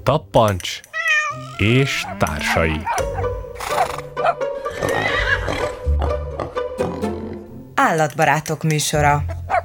Tappancs és társai. Állatbarátok műsora.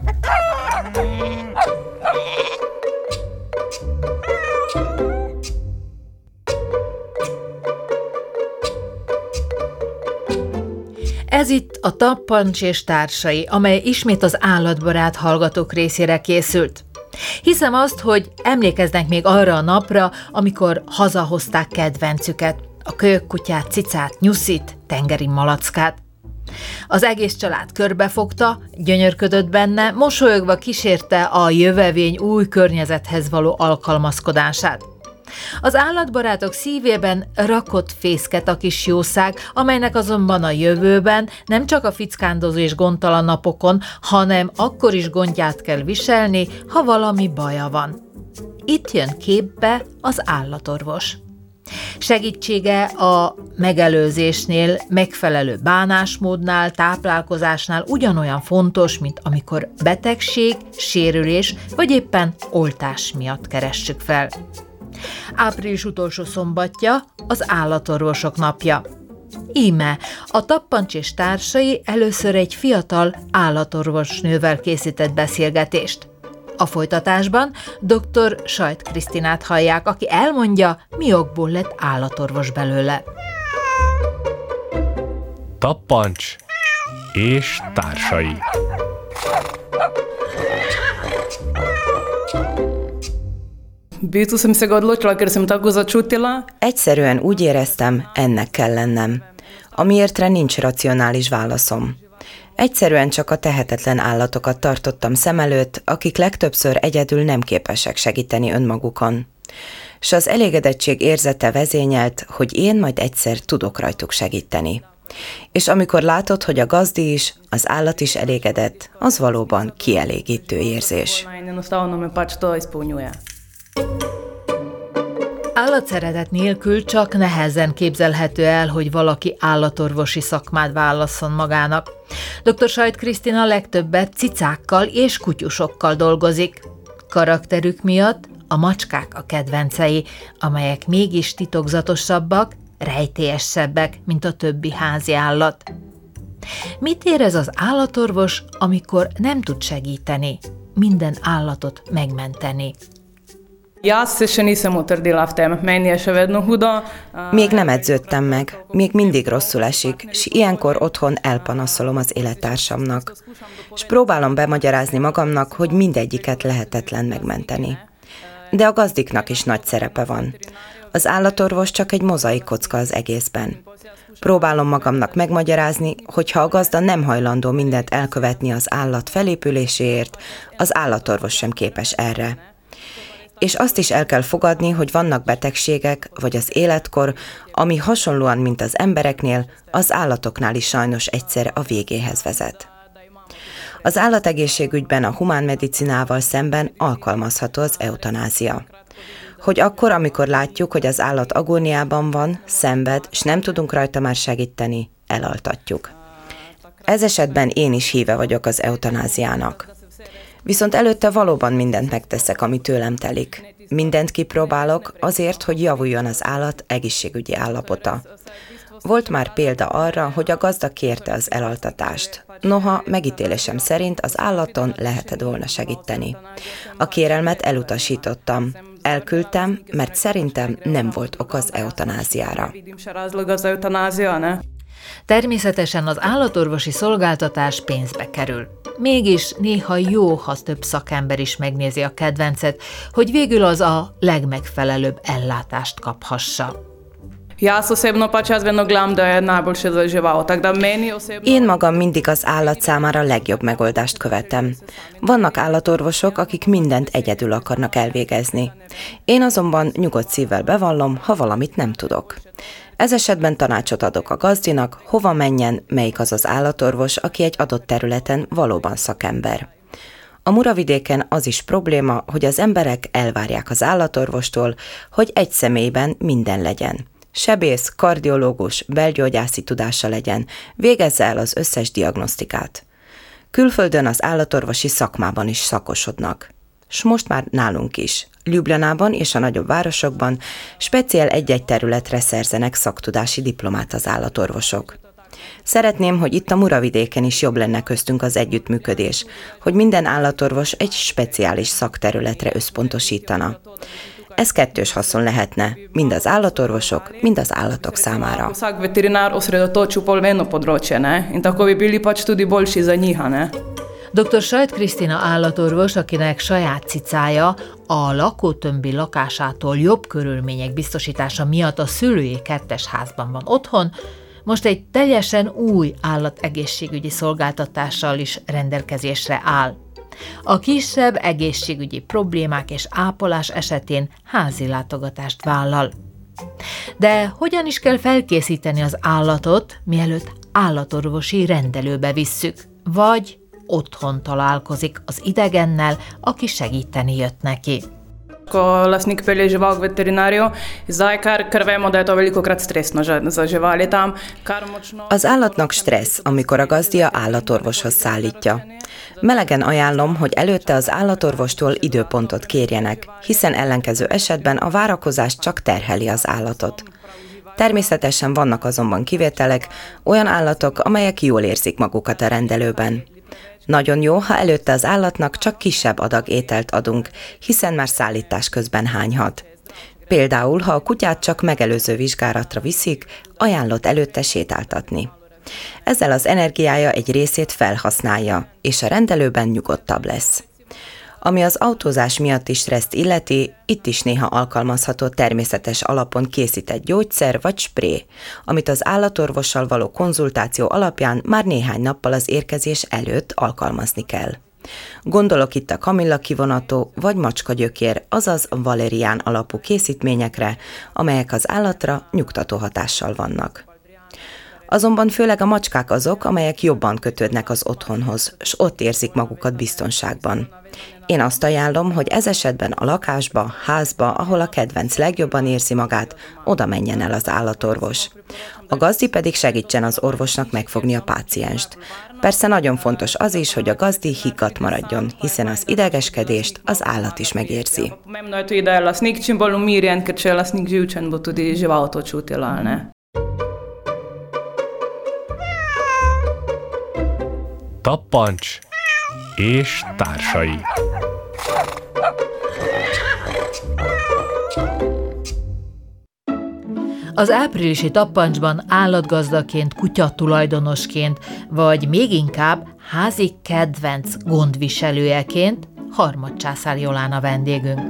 Ez itt a Tappancs és társai, amely ismét az állatbarát hallgatók részére készült. Hiszem azt, hogy emlékeznek még arra a napra, amikor hazahozták kedvencüket, a kölyökkutyát, cicát, nyuszit, tengeri malackát. Az egész család körbefogta, gyönyörködött benne, mosolyogva kísérte a jövevény új környezethez való alkalmazkodását. Az állatbarátok szívében rakott fészket a kis jószág, amelynek azonban a jövőben nem csak a fickándozó és gondtalan napokon, hanem akkor is gondját kell viselni, ha valami baja van. Itt jön képbe az állatorvos. Segítsége a megelőzésnél, megfelelő bánásmódnál, táplálkozásnál ugyanolyan fontos, mint amikor betegség, sérülés vagy éppen oltás miatt keressük fel. Április utolsó szombatja az állatorvosok napja. Íme a Tappancs és társai először egy fiatal állatorvosnővel készített beszélgetést. A folytatásban dr. Sajt Krisztinát hallják, aki elmondja, mi okból lett állatorvos belőle. Tappancs és társai. Egyszerűen úgy éreztem, ennek kell lennem, amiértre nincs racionális válaszom. Egyszerűen csak a tehetetlen állatokat tartottam szem előtt, akik legtöbbször egyedül nem képesek segíteni önmagukon. S az elégedettség érzete vezényelt, hogy én majd egyszer tudok rajtuk segíteni. És amikor látod, hogy a gazdi is, az állat is elégedett, az valóban kielégítő érzés. Állatszeretet nélkül csak nehezen képzelhető el, hogy valaki állatorvosi szakmát válasszon magának. Dr. Sajt Krisztina legtöbbet cicákkal és kutyusokkal dolgozik. Karakterük miatt a macskák a kedvencei, amelyek mégis titokzatosabbak, rejtélyesebbek, mint a többi házi állat. Mit érez az állatorvos, amikor nem tud segíteni, minden állatot megmenteni? Még nem edződtem meg, még mindig rosszul esik, s ilyenkor otthon elpanaszolom az élettársamnak. S próbálom bemagyarázni magamnak, hogy mindegyiket lehetetlen megmenteni. De a gazdiknak is nagy szerepe van. Az állatorvos csak egy mozaik kocka az egészben. Próbálom magamnak megmagyarázni, hogy ha a gazda nem hajlandó mindent elkövetni az állat felépüléséért, az állatorvos sem képes erre. És azt is el kell fogadni, hogy vannak betegségek, vagy az életkor, ami hasonlóan, mint az embereknél, az állatoknál is sajnos egyszer a végéhez vezet. Az állategészségügyben a humánmedicinával szemben alkalmazható az eutanázia. Hogy akkor, amikor látjuk, hogy az állat agóniában van, szenved, s nem tudunk rajta már segíteni, elaltatjuk. Ez esetben én is híve vagyok az eutanáziának. Viszont előtte valóban mindent megteszek, ami tőlem telik. Mindent kipróbálok azért, hogy javuljon az állat egészségügyi állapota. Volt már példa arra, hogy a gazda kérte az elaltatást. Noha megítélésem szerint az állaton lehetett volna segíteni. A kérelmet elutasítottam. Elküldtem, mert szerintem nem volt ok az eutanáziára. Természetesen az állatorvosi szolgáltatás pénzbe kerül. Mégis néha jó, ha több szakember is megnézi a kedvencet, hogy végül az a legmegfelelőbb ellátást kaphassa. Én magam mindig az állat számára legjobb megoldást követem. Vannak állatorvosok, akik mindent egyedül akarnak elvégezni. Én azonban nyugodt szívvel bevallom, ha valamit nem tudok. Ez esetben tanácsot adok a gazdinak, hova menjen, melyik az az állatorvos, aki egy adott területen valóban szakember. A Muravidéken az is probléma, hogy az emberek elvárják az állatorvostól, hogy egy személyben minden legyen. Sebész, kardiológus, belgyógyászi tudása legyen, végezze el az összes diagnosztikát. Külföldön az állatorvosi szakmában is szakosodnak. s most már nálunk is. Ljubljanában és a nagyobb városokban speciál egy-egy területre szerzenek szaktudási diplomát az állatorvosok. Szeretném, hogy itt a Muravidéken is jobb lenne köztünk az együttműködés, hogy minden állatorvos egy speciális szakterületre összpontosítana. Ez kettős haszon lehetne, mind az állatorvosok, mind az állatok számára. Dr. Sajt Krisztina állatorvos, akinek saját cicája a lakótömbi lakásától jobb körülmények biztosítása miatt a szülői kertes házban van otthon, most egy teljesen új állategészségügyi szolgáltatással is rendelkezésre áll. A kisebb egészségügyi problémák és ápolás esetén házi látogatást vállal. De hogyan is kell felkészíteni az állatot, mielőtt állatorvosi rendelőbe visszük, vagy otthon találkozik az idegennel, aki segíteni jött neki? Lastnik pelje žival k veterinarju, zdaj kar vemo, da je to velikokrat stresno za živali tam. Az állatnak stressz, amikor a gazdia állatorvoshoz szállítja. Melegen ajánlom, hogy előtte az állatorvostól időpontot kérjenek, hiszen ellenkező esetben a várakozás csak terheli az állatot. Természetesen vannak azonban kivételek, olyan állatok, amelyek jól érzik magukat a rendelőben. Nagyon jó, ha előtte az állatnak csak kisebb adag ételt adunk, hiszen már szállítás közben hányhat. Például, ha a kutyát csak megelőző vizsgálatra viszik, ajánlott előtte sétáltatni. Ezzel az energiája egy részét felhasználja, és a rendelőben nyugodtabb lesz. Ami az autózás miatti stresszt illeti, itt is néha alkalmazható természetes alapon készített gyógyszer vagy spré, amit az állatorvossal való konzultáció alapján már néhány nappal az érkezés előtt alkalmazni kell. Gondolok itt a kamilla kivonató vagy macskagyökér, azaz valerián alapú készítményekre, amelyek az állatra nyugtató hatással vannak. Azonban főleg a macskák azok, amelyek jobban kötődnek az otthonhoz, s ott érzik magukat biztonságban. Én azt ajánlom, hogy ez esetben a lakásba, házba, ahol a kedvenc legjobban érzi magát, oda menjen el az állatorvos. A gazdi pedig segítsen az orvosnak megfogni a pácienst. Persze nagyon fontos az is, hogy a gazdi higgadt maradjon, hiszen az idegeskedést az állat is megérzi. Tappancs és társai. Az áprilisi Tappancsban állatgazdaként, kutyatulajdonosként, vagy még inkább házi kedvenc gondviselőjeként Harmadcsászár Jolán a vendégünk.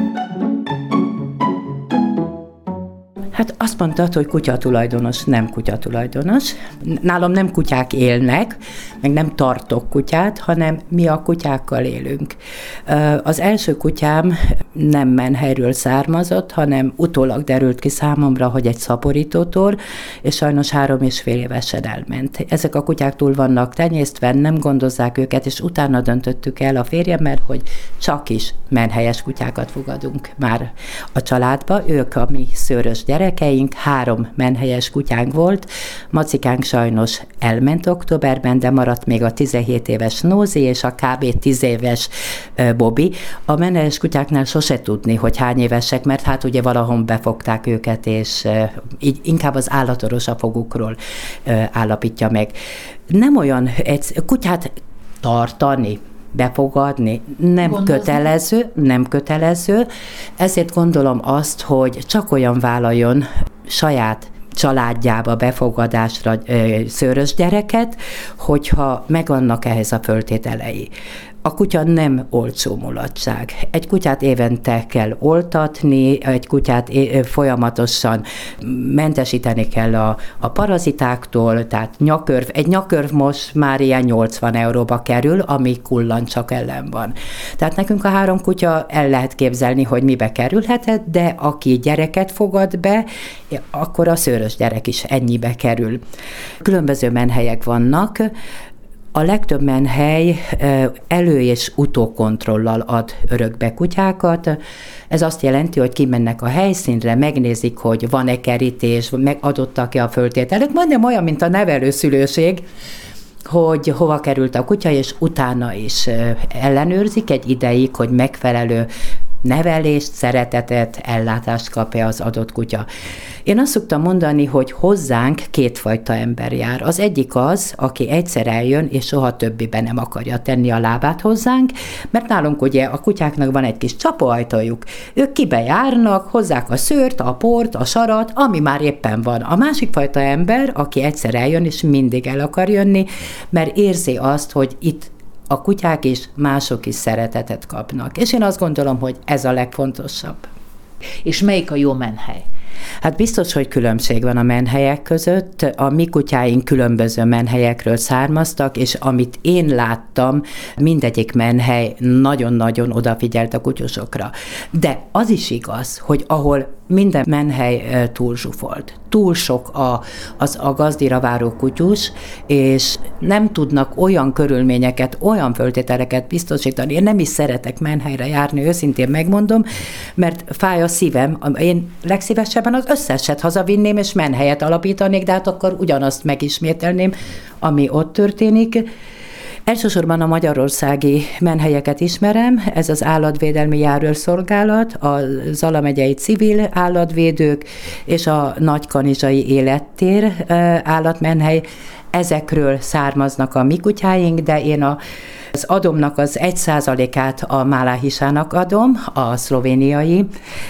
Hát azt mondtad, hogy kutyatulajdonos, nem kutyatulajdonos. Nálam nem kutyák élnek, meg nem tartok kutyát, hanem mi a kutyákkal élünk. Az első kutyám nem menhelyről származott, hanem utólag derült ki számomra, hogy egy szaporítótól, és sajnos 3,5 évesen elment. Ezek a kutyák túl vannak tenyésztve, nem gondozzák őket, és utána döntöttük el a férjemmel, hogy csak is menhelyes kutyákat fogadunk már a családba. Ők a mi szőrös gyerekeink, 3 menhelyes kutyánk volt. Macikánk sajnos elment októberben, de maradt még a 17 éves Nózi és a kb. 10 éves Bobby. A menhelyes kutyáknál sose tudni, hogy hány évesek, mert hát ugye valahol befogták őket, és így inkább az állatorvos a fogukról állapítja meg. Nem olyan kutyát tartani, befogadni nem kötelező, ezért gondolom azt, hogy csak olyan vállaljon saját családjába befogadásra szőrös gyereket, hogyha megvannak ehhez a föltételei. A kutya nem olcsó mulatság. Egy kutyát évente kell oltatni, egy kutyát folyamatosan mentesíteni kell a parazitáktól, tehát egy nyakörv most már ilyen 80 euróba kerül, ami kullancsak ellen van. Tehát nekünk a 3 kutya el lehet képzelni, hogy mibe kerülhetett, de aki gyereket fogad be, akkor a szőrös gyerek is ennyibe kerül. Különböző menhelyek vannak. A legtöbb menhely elő- és utókontrollal ad örökbe kutyákat. Ez azt jelenti, hogy kimennek a helyszínre, megnézik, hogy van-e kerítés, megadottak-e a föltételek, majdnem olyan, mint a nevelőszülőség. hogy hova került a kutya, és utána is ellenőrzik egy ideig, hogy megfelelő nevelést, szeretetet, ellátást kapja az adott kutya. Én azt szoktam mondani, hogy hozzánk kétfajta ember jár. Az egyik az, aki egyszer eljön, és soha többiben nem akarja tenni a lábát hozzánk, mert nálunk ugye a kutyáknak van egy kis csapóajtójuk. Ők kibe járnak, hozzák a szőrt, a port, a sarat, ami már éppen van. A másik fajta ember, aki egyszer eljön, és mindig el akar jönni, mert érzi azt, hogy itt a kutyák is, mások is szeretetet kapnak. És én azt gondolom, hogy ez a legfontosabb. És melyik a jó menhely? Hát biztos, hogy különbség van a menhelyek között. A mi kutyáink különböző menhelyekről származtak, és amit én láttam, mindegyik menhely nagyon-nagyon odafigyelt a kutyusokra. De az is igaz, hogy ahol minden menhely túl zsúfolt. Túl sok a gazdira váró kutyus, és nem tudnak olyan körülményeket, olyan föltételeket biztosítani. Én nem is szeretek menhelyre járni, őszintén megmondom, mert fáj a szívem. Én legszívesebben az összeset hazavinném, és menhelyet alapítanék, de hát akkor ugyanazt megismételném, ami ott történik. Elsősorban a magyarországi menhelyeket ismerem, ez az állatvédelmi járőrszolgálat, a Zala megyei civil állatvédők és a Nagykanizsai élettér állatmenhely. Ezekről származnak a mi kutyáink, de én az adomnak az 1%-át a Máláhisának adom, a szlovéniai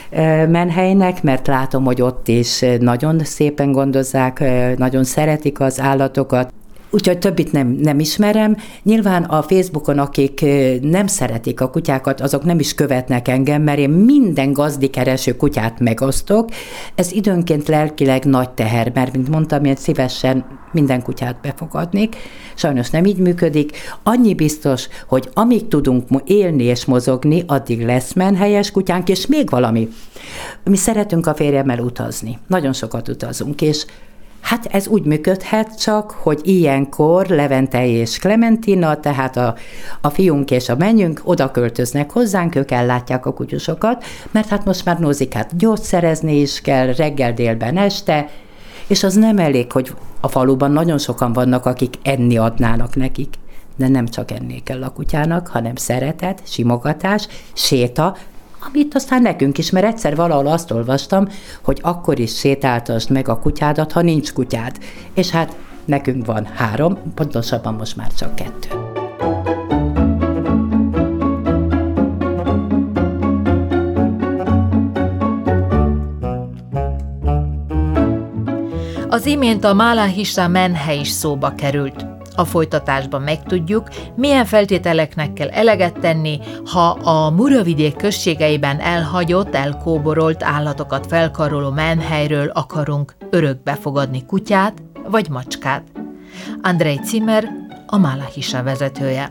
menhelynek, mert látom, hogy ott is nagyon szépen gondozzák, nagyon szeretik az állatokat. Úgyhogy többit nem ismerem. Nyilván a Facebookon, akik nem szeretik a kutyákat, azok nem is követnek engem, mert én minden gazdikereső kutyát megosztok. Ez időnként lelkileg nagy teher, mert mint mondtam, én szívesen minden kutyát befogadnék. Sajnos nem így működik. Annyi biztos, hogy amíg tudunk élni és mozogni, addig lesz menhelyes kutyánk, és még valami. Mi szeretünk a férjemmel utazni. Nagyon sokat utazunk, és hát ez úgy működhet csak, hogy ilyenkor Levente és Klementina, tehát a fiunk és a mennyünk oda költöznek hozzánk, ők ellátják a kutyusokat, mert hát most már Nózikát gyógyszerezni is kell, reggel, délben, este, és az nem elég, hogy a faluban nagyon sokan vannak, akik enni adnának nekik. De nem csak enni kell a kutyának, hanem szeretet, simogatás, séta, amit aztán nekünk is, mert egyszer valahol azt olvastam, hogy akkor is sétáltasd meg a kutyádat, ha nincs kutyád. És hát nekünk van 3, pontosabban most már csak 2. Az imént a Máláhisa menhely is szóba került. A folytatásban megtudjuk, milyen feltételeknek kell eleget tenni, ha a Muravidék községeiben elhagyott, elkóborolt állatokat felkaroló menhelyről akarunk örökbe fogadni kutyát vagy macskát. Andrej Zimmer, a Máláhisa vezetője.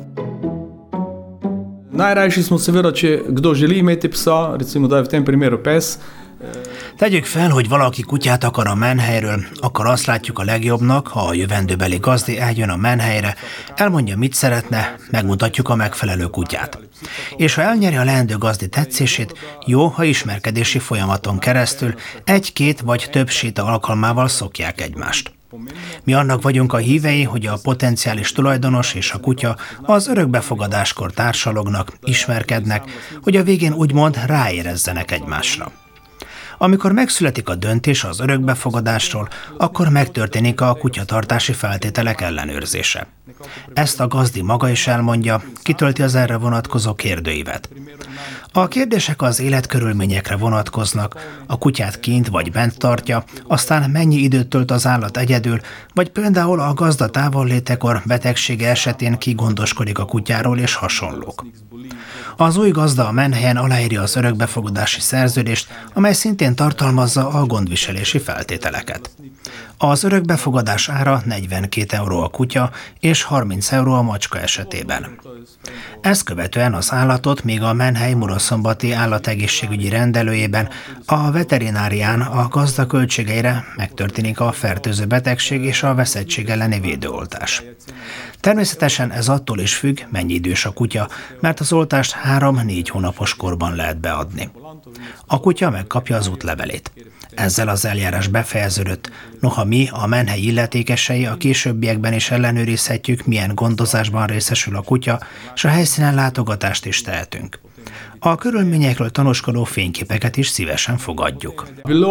Najrajši smo seveda, če kdo želi imeti psa, recimo da je v tem primeru pes. Tegyük fel, hogy valaki kutyát akar a menhelyről, akkor azt látjuk a legjobbnak, ha a jövendőbeli gazdi eljön a menhelyre, elmondja, mit szeretne, megmutatjuk a megfelelő kutyát. És ha elnyeri a leendő gazdi tetszését, jó, ha ismerkedési folyamaton keresztül 1-2 vagy több séta alkalmával szokják egymást. Mi annak vagyunk a hívei, hogy a potenciális tulajdonos és a kutya az örökbefogadáskor társalognak, ismerkednek, hogy a végén úgymond ráérezzenek egymásra. Amikor megszületik a döntés az örökbefogadásról, akkor megtörténik a kutyatartási feltételek ellenőrzése. Ezt a gazdi maga is elmondja, kitölti az erre vonatkozó kérdőívet. A kérdések az életkörülményekre vonatkoznak, a kutyát kint vagy bent tartja, aztán mennyi időt tölt az állat egyedül, vagy például a gazda távollétekor betegsége esetén ki gondoskodik a kutyáról és hasonlók. Az új gazda a menhelyen aláírja az örökbefogadási szerződést, amely szintén tartalmazza a gondviselési feltételeket. Az örökbefogadás ára 42 euró a kutya és 30 euró a macska esetében. Ezt követően az állatot még a menhely muraszombati állategészségügyi rendelőjében, a veterinárián a gazda költségeire megtörténik a fertőző betegség és a veszettség elleni védőoltás. Természetesen ez attól is függ, mennyi idős a kutya, mert az oltást 3-4 hónapos korban lehet beadni. A kutya megkapja az útlevelét. Ezzel az eljárás befejeződött, noha mi, a menhely illetékesei a későbbiekben is ellenőrizhetjük, milyen gondozásban részesül a kutya, és a helyszínen látogatást is tehetünk. A körülményekről tanúskodó fényképeket is szívesen fogadjuk.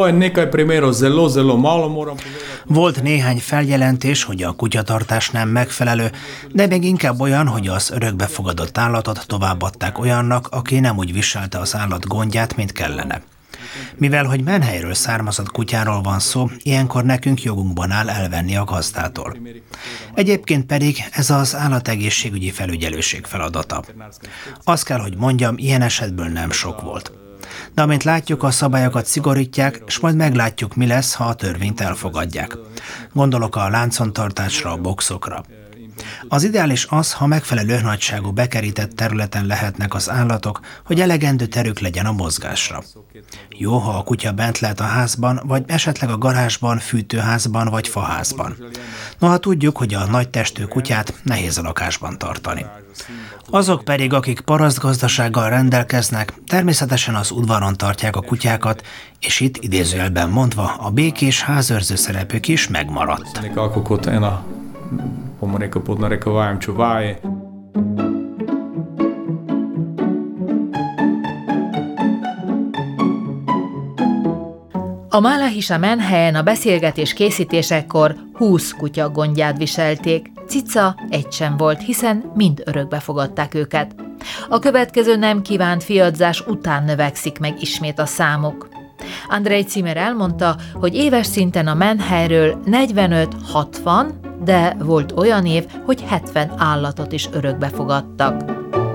Volt néhány feljelentés, hogy a kutyatartás nem megfelelő, de még inkább olyan, hogy az örökbefogadott állatot továbbadták olyannak, aki nem úgy viselte az állat gondját, mint kellene. Mivel, hogy menhelyről származott kutyáról van szó, ilyenkor nekünk jogunkban áll elvenni a gazdától. Egyébként pedig ez az állategészségügyi felügyelőség feladata. Azt kell, hogy mondjam, ilyen esetből nem sok volt. De amint látjuk, a szabályokat szigorítják, és majd meglátjuk, mi lesz, ha a törvényt elfogadják. Gondolok a láncontartásra, a boxokra. Az ideális az, ha megfelelő nagyságú bekerített területen lehetnek az állatok, hogy elegendő terük legyen a mozgásra. Jó, ha a kutya bent lehet a házban, vagy esetleg a garázsban, fűtőházban vagy faházban. Noha tudjuk, hogy a nagy testű kutyát nehéz a lakásban tartani. Azok pedig, akik parasztgazdasággal rendelkeznek, természetesen az udvaron tartják a kutyákat, és itt idézőjelben mondva a békés házőrző szerepük is megmaradt. A Malahisa menhelyen a beszélgetés készítésekor 20 kutya gondját viselték. Cica egy sem volt, hiszen mind örökbe fogadták őket. A következő nem kívánt fiadzás után növekszik meg ismét a számuk. Andrej Zimmer elmondta, hogy éves szinten a menhelyről 45-60, de volt olyan év, hogy 70 állatot is örökbe fogadtak.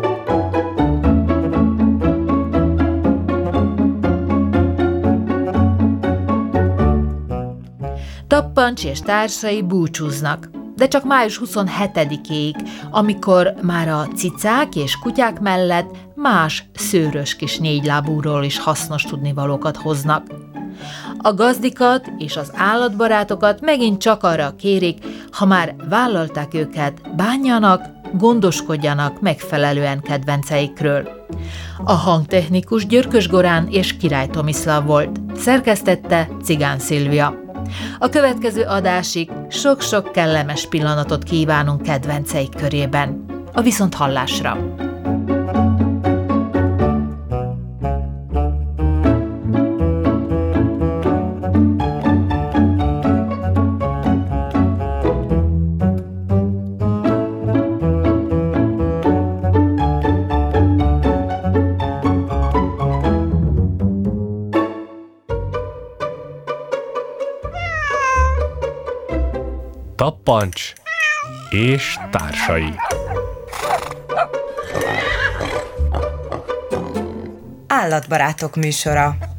Tappancs és társai búcsúznak, de csak május 27-ig, amikor már a cicák és kutyák mellett más szőrös kis négylábúról is hasznos tudnivalókat hoznak. A gazdikat és az állatbarátokat megint csak arra kérik, ha már vállalták őket, bánjanak, gondoskodjanak megfelelően kedvenceikről. A hangtechnikus Györkös Gorán és Király Tomislav volt, szerkesztette Cigán Szilvia. A következő adásig sok-sok kellemes pillanatot kívánunk kedvenceik körében. A viszonthallásra! Tappancs és társai. Állatbarátok műsora.